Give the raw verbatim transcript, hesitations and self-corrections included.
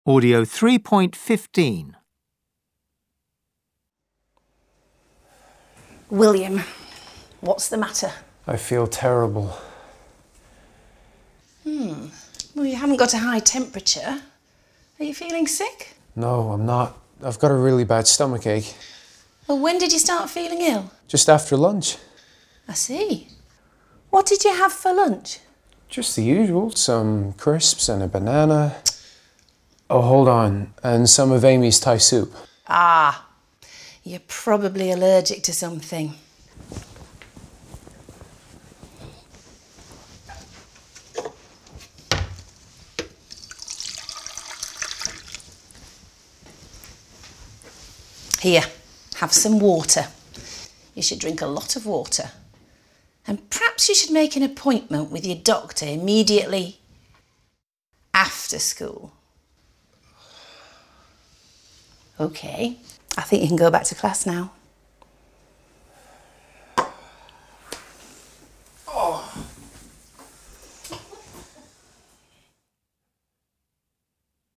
Audio three point fifteen. William, what's the matter? I feel terrible. Hmm. Well, you haven't got a high temperature. Are you feeling sick? No, I'm not. I've got a really bad stomachache. Well, when did you start feeling ill? Just after lunch. I see. What did you have for lunch? Just the usual. Some crisps and a banana. Oh, hold on. And some of Amy's Thai soup. Ah, you're probably allergic to something. Here, have some water. You should drink a lot of water. And perhaps you should make an appointment with your doctor immediately after school. Okay, I think you can go back to class now.